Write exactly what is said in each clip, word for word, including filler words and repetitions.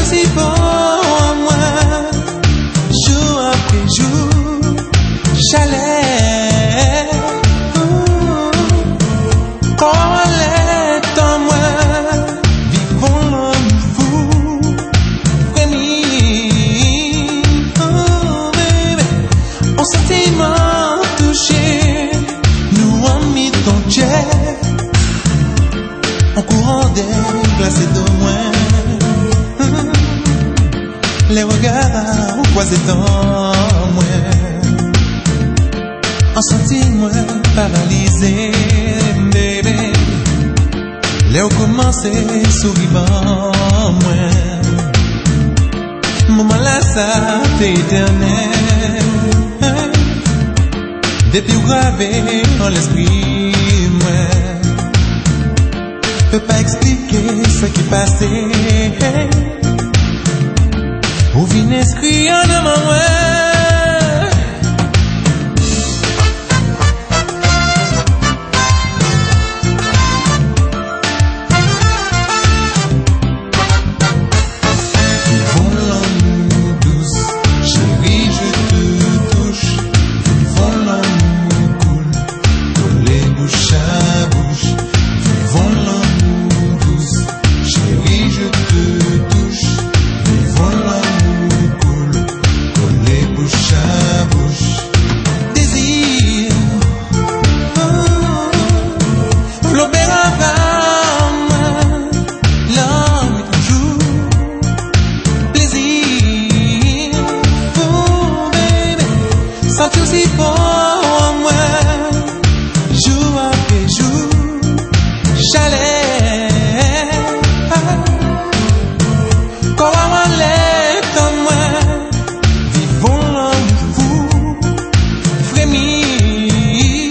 si pour moi, jour après jour, chalet. Quand elle est en moi, vivons l'homme fou, frémis. Oh baby, on sentiment touché, nous en mis ton jet, en courant des glacés de moins. Les regards croisés dans moi, en senti-moi paralysé, bébé. Léo commencé sourivant, moi. Moment là, ça fait éternel. Depuis gravé dans l'esprit, moi. Peux pas expliquer ce qui passait. Ou vin inscrit en amant, sentir si pour moi, jour après jour, chalet. Quand on lève en moi, vivons l'homme fou, frémis.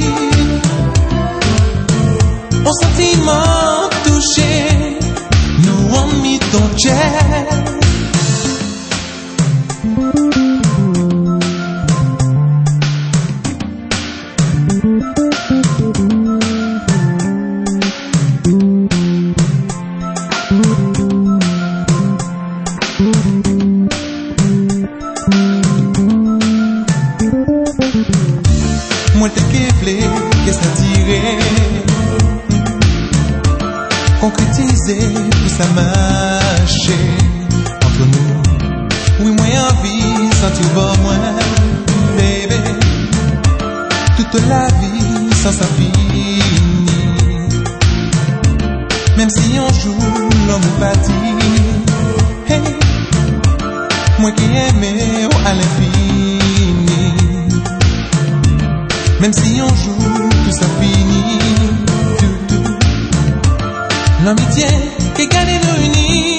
Mon sentiment touché, nous en mis ton jet. Moi te keflé, qu'est-ce que tirer, concrétiser, puis ça marcher entre nous. Oui, moi envie, sentir bon moi, bébé, toute la vie sans ça fini. Même si on joue l'homme ou parti, hey, moi qui aimais à l'infini. Même si on joue, tout ça finit, tout, tout. L'amitié qui gagne nous unis.